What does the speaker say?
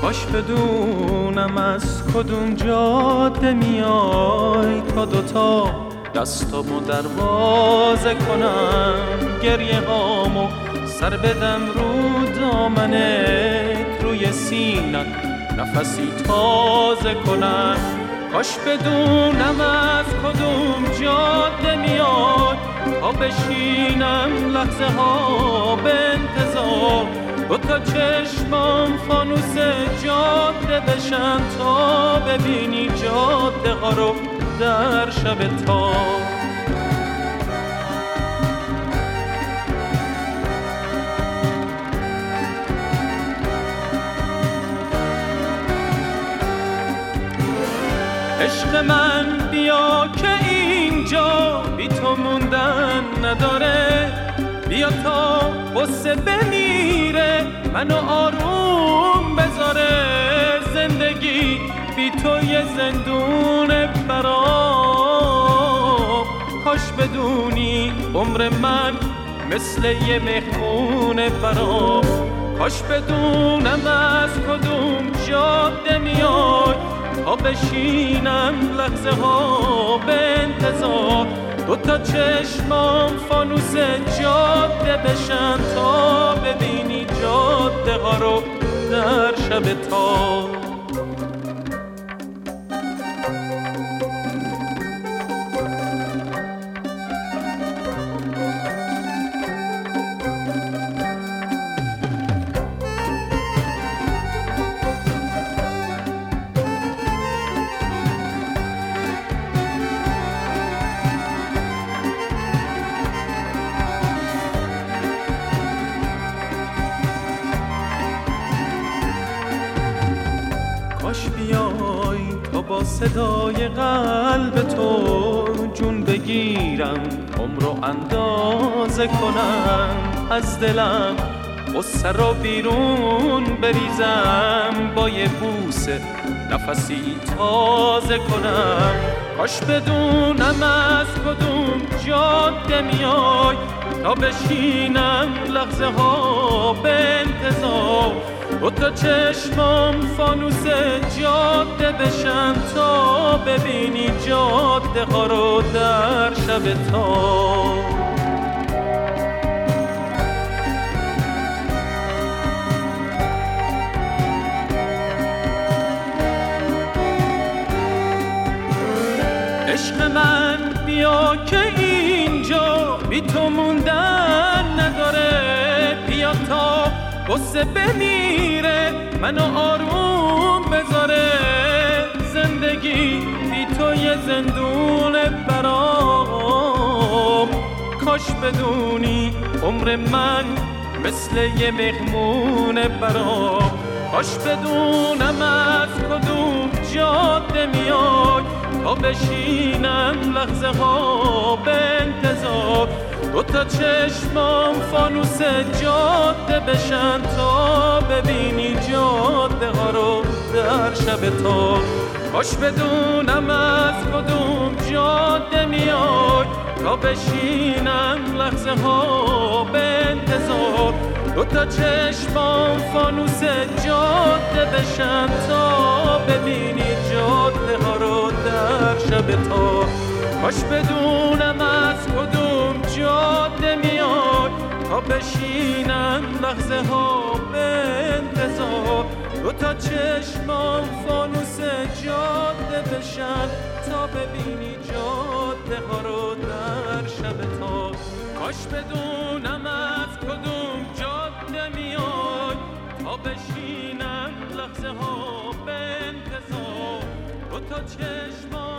کاش بدونم از کدوم جاده میای تا دوتا دستامو دروازه کنم، گریه هامو سر بدم رو دامنت، روی سینت نفسی تازه کنم. کاش بدونم از کدوم جاده میاد تا بشینم لحظه ها به انتظار، دوتا چشمام فانوس جاده بشن تا ببینی جاده ها رو در شب تار. عشق من بیا که اینجا بی تو موندن نداره، بیا تا غصه بمیره منو آروم بذاره، زندگی بی تو یه زندون برام، کاش بدونی عمر من مثل یه مهمون برام. کاش بدونم از کدوم جاده میای تا بشینم لحظه ها به انتظار، دوتا چشمام فانوس جاده بشن تا ببینی جاده ها رو در شب تار. کاش بیای تا با صدای قلب تو جون بگیرم، عمرو اندازه کنم، از دلم غصه رو بیرون بریزم، با یه بوسه نفسی تازه کنم. کاش بدونم از کدوم جاده میای تا بشینم لحظه ها به انتظار، دوتا چشمام فانوس جاده بشن تا ببینی جاده ها رو در شب تار. عشق من بیا که اینجا بی تو موندن نداره، بیا تا غصه بمیره منو آروم بذاره، زندگی بی تو یه زندون برام، کاش بدونی عمر من مثل یه مهمون برام. کاش بدونم از کدوم جاده میای تا بشینم لحظه ها به انتظار، دوتا چشمام فانوس جاده بشن تا ببینی جاده ها رو در شب تار. کاش بدونم از کدوم جاده میای تا بشینم لحظه ها به انتظار، دوتا چشمام فانوس جاده بشن تا ببینی جاده ها رو در شب تار. کاش بدونم از کدوم جاده میای تا بشینم لحظه ها به انتظار، دوتا چشمام فانوس جاده بشن تا ببینی جاده ها رو در شب تار. کاش بدونم از کدوم جاده میای تا بشینم لحظه ها به انتظار، دوتا چشمام